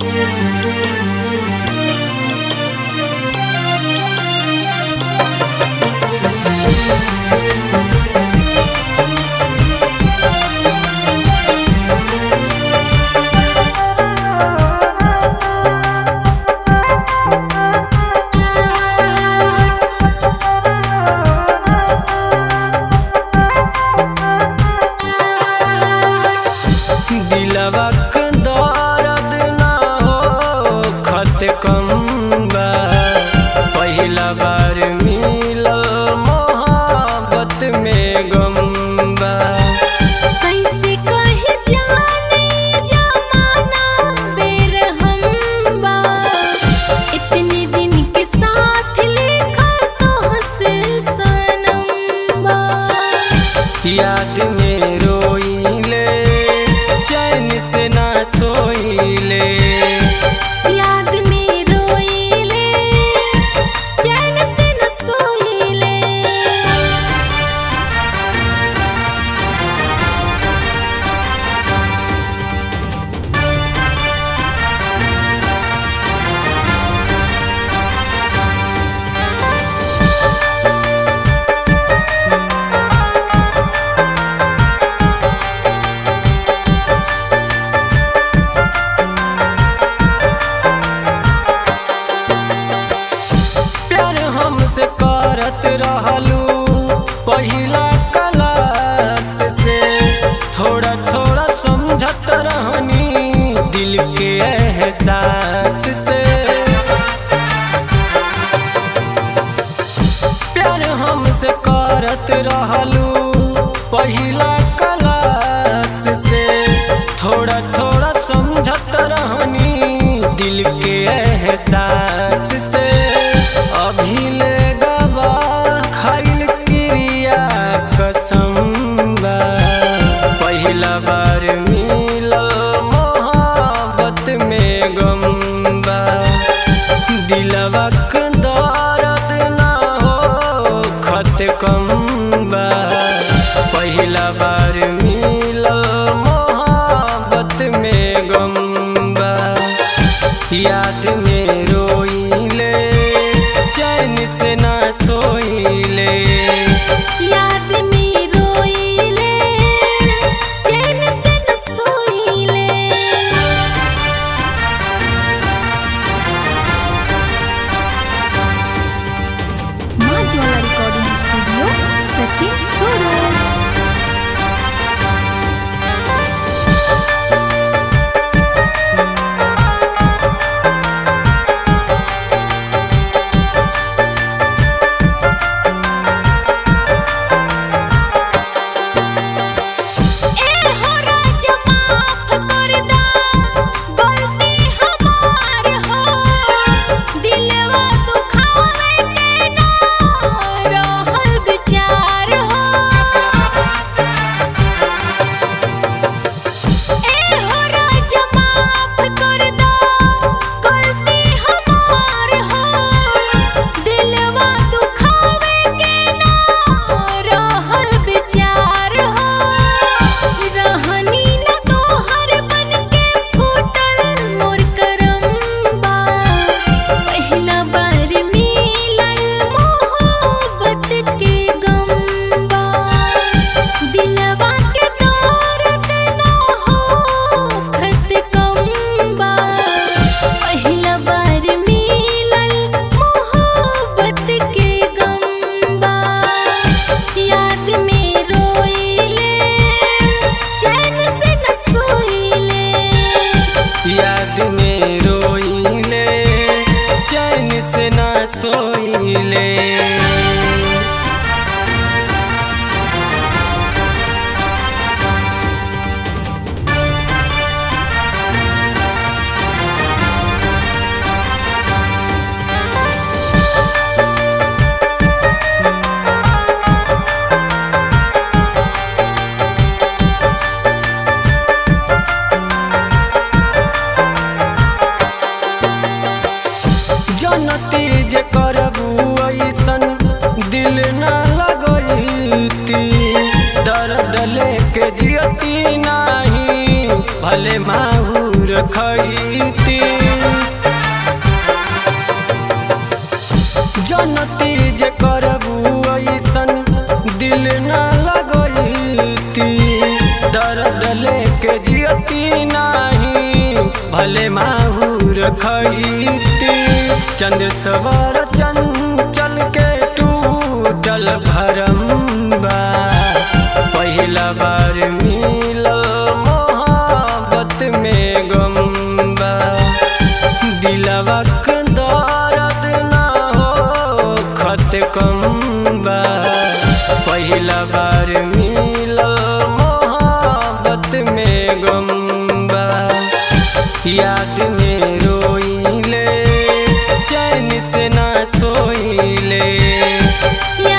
दिलवा के दर्द ना हो खत कम बा, पहिला बार मिलल मोहब्बत में गम बा। कैसे कहे जाने जमाना बेरहम बा, इतने दिन के साथ लिखा तो हंसे सनम बा। याद में रोइले चैन से ना सोइले, याद में रोइले चैन से न सोइले। हमसे करत रहलू पहिला क्लास से, थोड़ा थोड़ा समझत रहनी दिल के एहसास से। प्यार हमसे करत रहलू पहिला क्लास से, थोड़ा थोड़ा समझत रहनी दिल के एहसास से। अभी ले गवा खाइल क्रिया कसम बा, पहिला बार मिलल मोहब्बत में गम बा। दिलवा के दर्द ना हो खत कम बा, पहिला बार मिलल मोहब्बत में गम बा। याद में रोइले चैन से ना सोइले, याद में रोइले चैन से न सोइले। माँ ज्वाला रिकॉर्डिंग स्टूडियो सचिन सूरत। याद में रोइले चैन से ना सोइले। जनती जे करबू ऐसन दिल न लगैती, दर्द लेके जियती नाही भले माहूर खैती जनती जे करबू ऐसन दिल न लगैती दर्द लेके जियती नाही भले माहूर खैती चंद सवर चंचल के टूटल भरम्बा पहिला बार मिलल मोहब्बत में गम्बा दिलवा के दर्द ना हो खत कम्बा पहिला बार मिलल मोहब्बत में गम्बा याद में रोइले चैन से ना सोइले